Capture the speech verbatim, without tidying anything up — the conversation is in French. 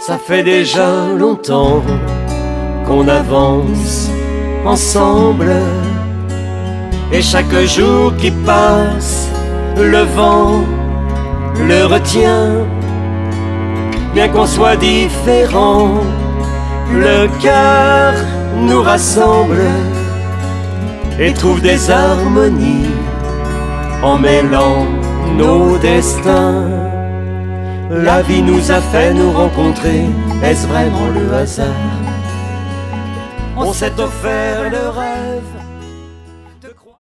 Ça fait déjà longtemps qu'on avance ensemble, et chaque jour qui passe, le vent le retient. Bien qu'on soit différents, le cœur nous rassemble et trouve des harmonies en mêlant nos destins. La vie nous a fait nous rencontrer, est-ce vraiment le hasard? On s'est offert le rêve